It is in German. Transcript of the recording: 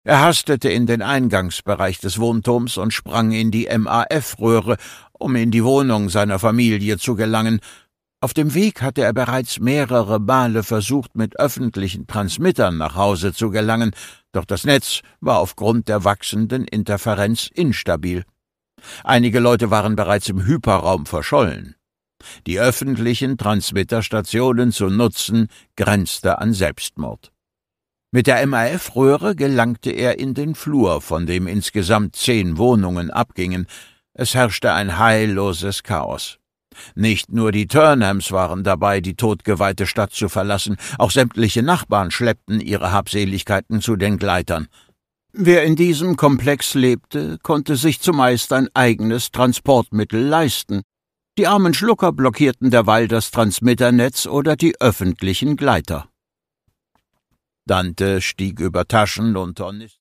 Er hastete in den Eingangsbereich des Wohnturms und sprang in die MAF-Röhre, um in die Wohnung seiner Familie zu gelangen. Auf dem Weg hatte er bereits mehrere Male versucht, mit öffentlichen Transmittern nach Hause zu gelangen, doch das Netz war aufgrund der wachsenden Interferenz instabil. Einige Leute waren bereits im Hyperraum verschollen. Die öffentlichen Transmitterstationen zu nutzen, grenzte an Selbstmord. Mit der MAF-Röhre gelangte er in den Flur, von dem insgesamt 10 Wohnungen abgingen. Es herrschte ein heilloses Chaos. Nicht nur die Turnhams waren dabei, die todgeweihte Stadt zu verlassen, auch sämtliche Nachbarn schleppten ihre Habseligkeiten zu den Gleitern. Wer in diesem Komplex lebte, konnte sich zumeist ein eigenes Transportmittel leisten. Die armen Schlucker blockierten derweil das Transmitternetz oder die öffentlichen Gleiter. Dante stieg über Taschen und Tornister